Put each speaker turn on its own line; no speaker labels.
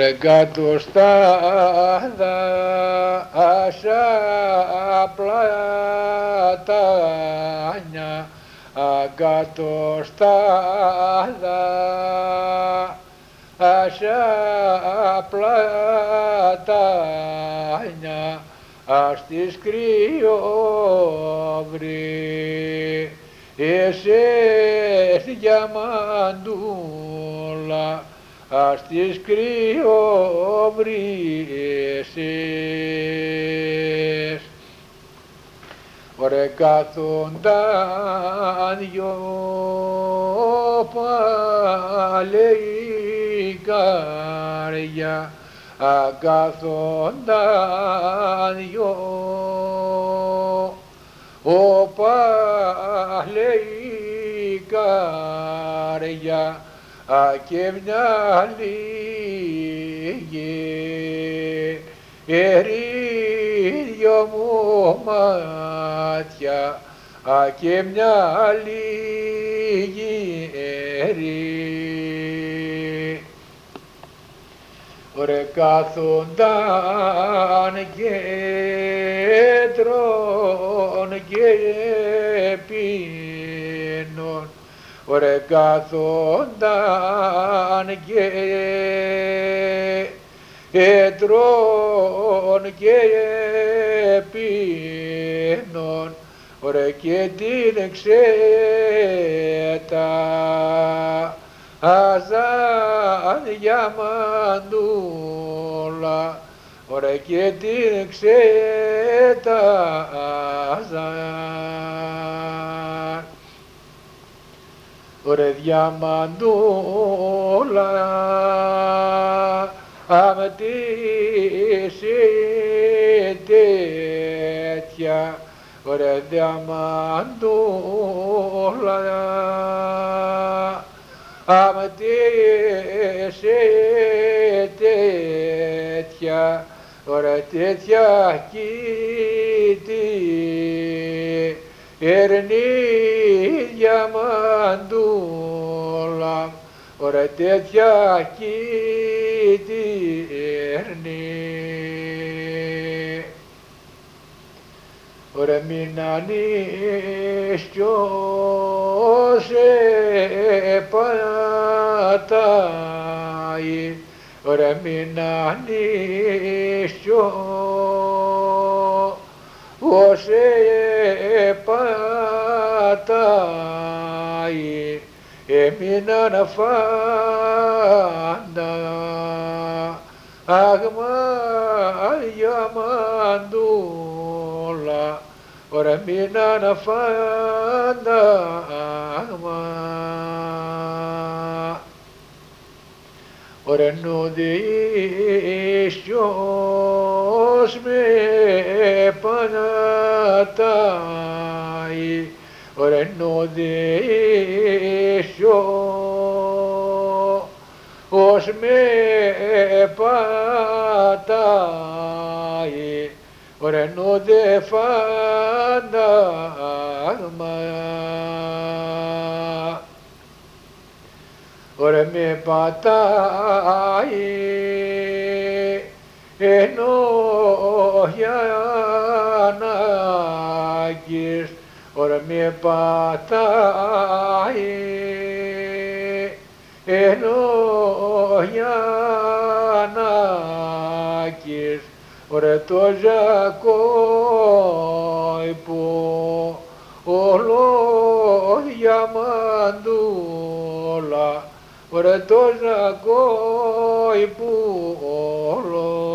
Ωρε κάτω στα δάσα πλατάνια, κάτω στα δάσα πλατάνια, στις κρυόβροι εσές διαμαντούλα, στις κρυόβροι εσές. Ωρε κάθονταν δυο παλαιικάρια, κάθονταν δυο παλαιικάρια, και μια λίγη δυο μου μάτια, και μια λίγη Ωρε κάθονταν και τρών και πίνων, ωρε κάθονταν και τρών και πίνων, ωρε και την εξέταζαν διαμαντούλα, ωρε και την εξέταζαν. Ωρε διαμαντούλα με τη τέτοια, ωρε διαμαντούλα με τη τέτοια, ωρε τέτοια κοίτη ερνή διαμαντούλα, ωρε τέτοια κοίτη ερνή. Ωρε μην ανίσχιος πατάει, ωρε μην ανίσχιος πατάει, έμειναν φάντα αγμάλια μαντούλα, ωρε μείναν φάνταγμα. Ωρε νουδίσιος με πανατάει, ωρε νουδίσιος με πατάει, ωρε νουδε φάνταγμα. Ωρε με πατάει ενώ για ανάγκης, ωρε με πατάει ενώ για ανάγκης, ωρε το Ζακόη που όλο διαμαντούλα, ωρε το Ζακόη που όλο